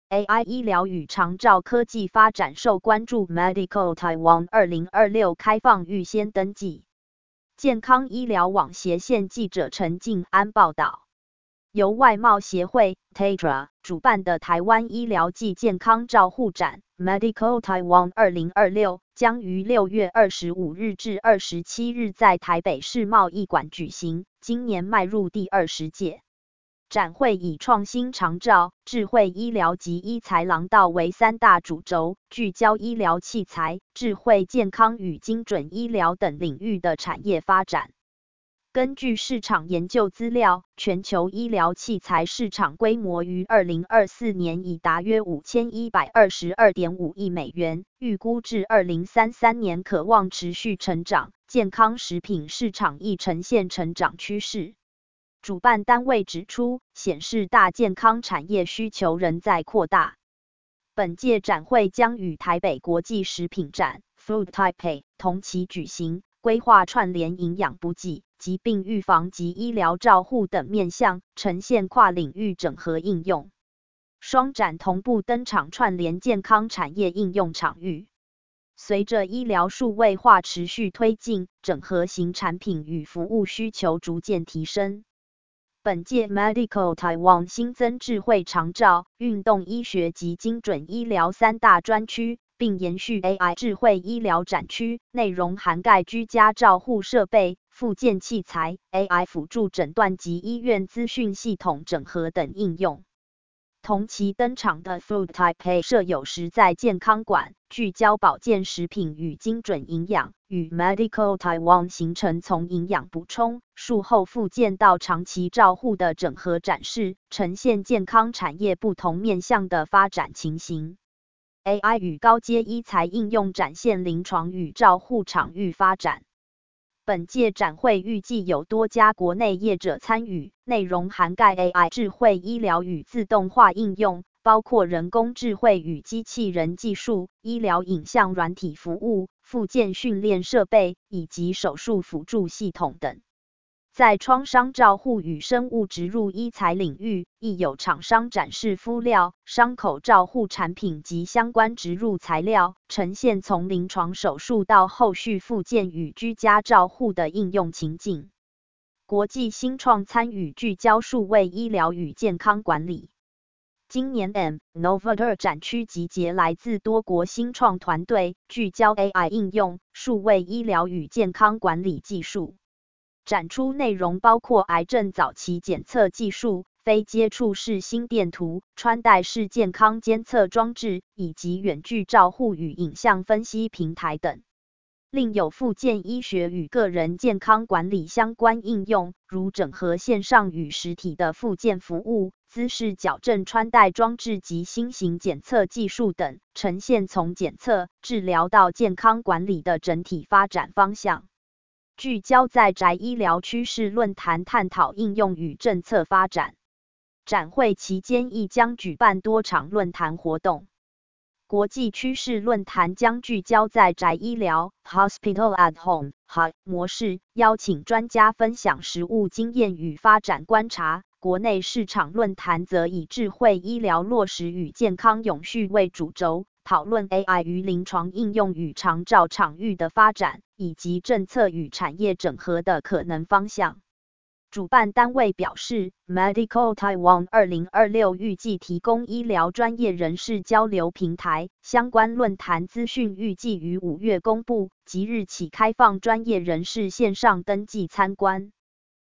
AI 医疗与长照科技发展受关注 Medical Taiwan 2026开放预先登记。健康医疗网斜线记者陈静安报道。由外贸协会 TADRA 主办的台湾医疗暨健康照护展 Medical Taiwan 2026将于6月25日至27日在台北市贸易馆举行，今年迈入第20届。展会以创新长照、智慧医疗及医材廊道为3大主轴，聚焦医疗器材、智慧健康与精准医疗等领域的产业发展。根据市场研究资料，全球医疗器材市场规模于2024年已达约5122.5亿美元，预估至2033年可望持续成长，健康食品市场亦呈现成长趋势。主办单位指出，显示大健康产业需求仍在扩大。本届展会将与台北国际食品展 Food Taipei 同期举行，规划串联营养补给、疾病预防及医疗照护等面向，呈现跨领域整合应用。双展同步登场，串联健康产业应用场域。随着医疗数位化持续推进，整合型产品与服务需求逐渐提升。本届 Medical Taiwan 新增智慧长照、运动医学及精准医疗3大专区，并延续 AI 智慧医疗展区，内容涵盖居家照护设备、复健器材、AI 辅助诊断及医院资讯系统整合等应用。同期登场的 Food Taipei 设有实在健康馆，聚焦保健食品与精准营养，与 Medical Taiwan 形成从营养补充、术后复健到长期照护的整合展示，呈现健康产业不同面向的发展情形。AI 与高阶医材应用展现临床与照护场域发展。本届展会预计有多家国内业者参与，内容涵盖 AI 智慧医疗与自动化应用，包括人工智慧与机器人技术、医疗影像软体服务、复健训练设备以及手术辅助系统等。在创伤照护与生物植入医材领域，亦有厂商展示敷料、伤口照护产品及相关植入材料，呈现从临床手术到后续复健与居家照护的应用情境。国际新创参与，聚焦数位医疗与健康管理。今年 Novator 展区集结来自多国新创团队，聚焦 AI 应用、数位医疗与健康管理技术。展出内容包括癌症早期检测技术、非接触式心电图、穿戴式健康监测装置，以及远距照护与影像分析平台等。另有复健医学与个人健康管理相关应用，如整合线上与实体的复健服务、姿势矫正穿戴装置及新型检测技术等，呈现从检测、治疗到健康管理的整体发展方向。聚焦在宅医疗趋势论坛，探讨应用与政策发展。展会期间亦将举办多场论坛活动。国际趋势论坛将聚焦在宅医疗 Hospital at Home 模式，邀请专家分享实务经验与发展观察。国内市场论坛则以智慧医疗落实与健康永续为主轴，讨论 AI 于临床应用与长照场域的发展，以及政策与产业整合的可能方向。主办单位表示 ，Medical Taiwan 2026预计提供医疗专业人士交流平台，相关论坛资讯预计于5月公布，即日起开放专业人士线上登记参观。